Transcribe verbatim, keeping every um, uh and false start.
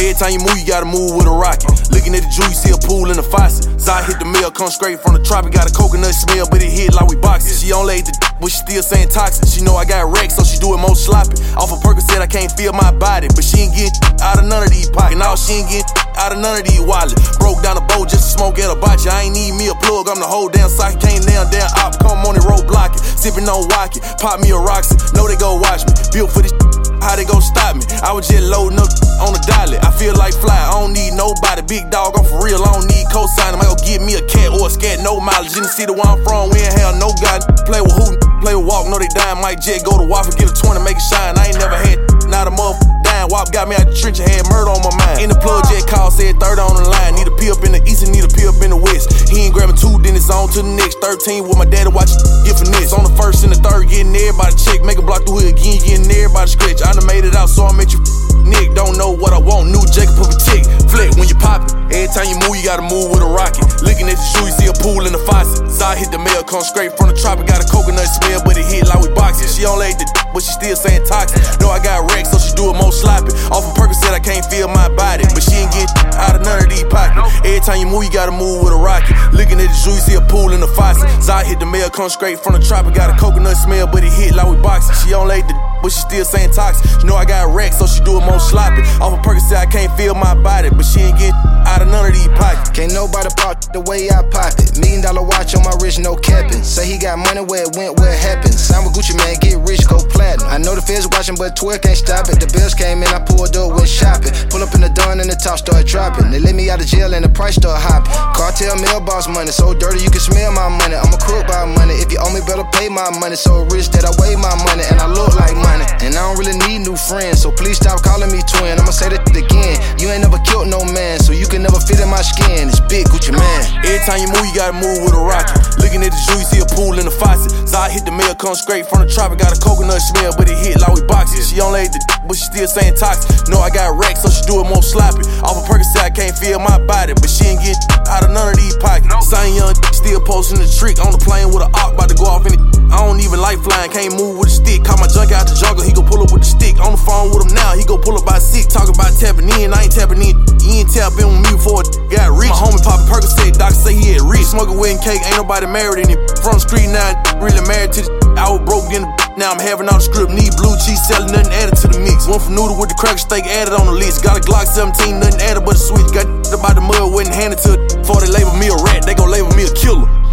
Every time you move, you gotta move with a rocket. Looking at the Jew, you see a pool in the faucet. Zai hit the mill, come straight from the tropic. Got a coconut smell, but it hit like we boxing. She only ate the d, but she still saying toxic. She know I got wrecked, so she do it more sloppy. Off of Percocet, I can't feel my body, but she ain't getting out of none of these pockets. Now she ain't getting out of none of these wallets. Broke down the boat just to smoke at a botcha. I ain't need me a plug, I'm the whole damn socket. Can't nail down op, come on and roadblock it. Sippin' on Wacky, pop me a Roxy. Know they go watch me, built for this how they gon' stop me? I was just loading up on the dolly. I feel like fly, I don't need nobody. Big dog, I'm for real, I don't need cosign. I go get me a cat or a scat, no mileage. In the city where I'm from, we ain't have no guy. Play with who, play with walk, know they dying. Might jet, go to Waffle, get a twenty, make it shine. I ain't never had not a motherfucker dying. Wop got me out the trench, I had murder on my mind. In the plug, jet call, said third on the line. Need a pee up in the east and need a pee up in the west. He ain't grabbing two, then it's on to the next. thirteen with my daddy, watch get finesse. On the first and the third, getting everybody check. Make a block through here again, getting everybody scratch. I done made it out, so I met you Nick. Don't know what I want, new Jacob of a tick. Flick when you pop it. Every time you move, you gotta move with a rocket. Looking at the shoe, you see a pool in the faucet. Zai hit the mail, come straight from the tropic. Got a coconut smell, but it hit like we boxing. She only ate the d, but she still saying toxic. Know I got wrecked, so she do it more sloppy. Off of Percocet, I can't feel my body, but she ain't get out of none of these pockets. Every time you move, you gotta move with a rocket. Looking at the shoe, you see a pool in the faucet. Zai hit the mail, come straight from the tropic. Got a coconut smell, but it hit like we boxing. She only ate the d, but she still saying toxic. She know I got wrecked, so she do it more sloppy. Off of Percocet, I can't feel my body, but she ain't get out of none of these pockets. Can't nobody pop the way I pop it. Million dollar watch on my wrist, no capping. Say he got money where it went, where it happened. Sign with Gucci, man, get rich, go platinum. I know the feds watching, but twelve can't stop it. The bills came in, I pulled up, went shopping. Pull up in the dawn and the top start dropping. They let me out of jail and the price start hopping. Cartel mailbox money, so dirty you can smell my money. I'm a crook by money, if you owe me better pay my money. So rich that I weigh my money and I look like money. And I don't really need new friends, so please stop calling me twin. I'ma say that again, you ain't never killed no man, so you can never fit in my skin. It's big Gucci man. Every time you move, you gotta move with a rocket. Looking at the shoe, you see a pool in the faucet. Zai hit the mail, come straight from the tropic. Got a coconut smell, but it hit like we boxing. She only ate the d, but she still saying toxic. Know I got wrecked, so she do it more sloppy. Off of Percocet, I can't feel my body, but she ain't get out of none of these pockets. Same young d, still posting the trick on the plane with an arc, about to go off in it. I don't even like flying, can't move with a stick. Caught my junk out the jungle, he gon' pull up with the stick. On the phone with him now, he gon' pull up by six. Talking about tapping in, I ain't tapping in. He ain't tap in with me before it got rich. My homie poppin' Percocet, doctor say he had rich. Smoking wedding cake, ain't nobody married in it. From the street now, really married to the I was broke in the now I'm having all the script. Need blue cheese, selling nothing added to the mix. One for noodle with the cracker steak added on the list. Got a Glock seventeen, nothing added but a switch. Got about the mud, wasn't handed to it. Before they label me a rat, they gon' label me a killer.